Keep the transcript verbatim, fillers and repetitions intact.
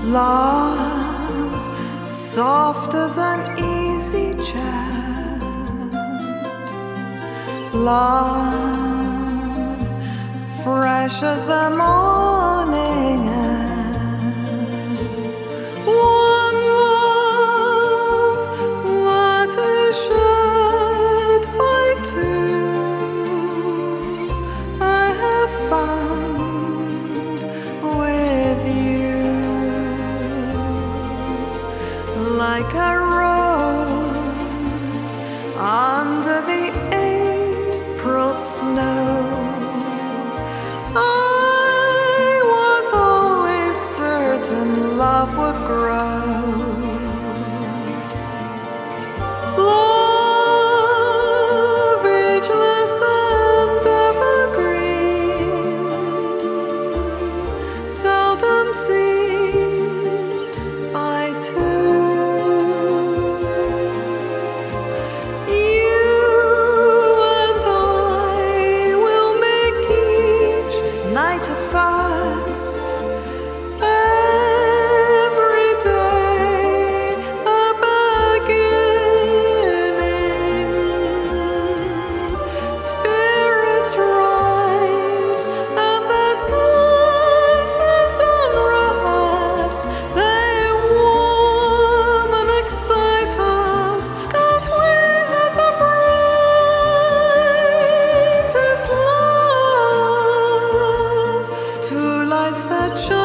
Love, soft as an easy chair. Love, fresh as the morning air. One love that is shared by two, I have found with you. Like a rose under the April snow, I was always certain love would grow. Love, ageless and evergreen, seldom seen by two. You and I will make each night a fast, every day a beginning. Spirits rise and the dances unrest. They warm and excite us as we have the brightest love. Two lights that shine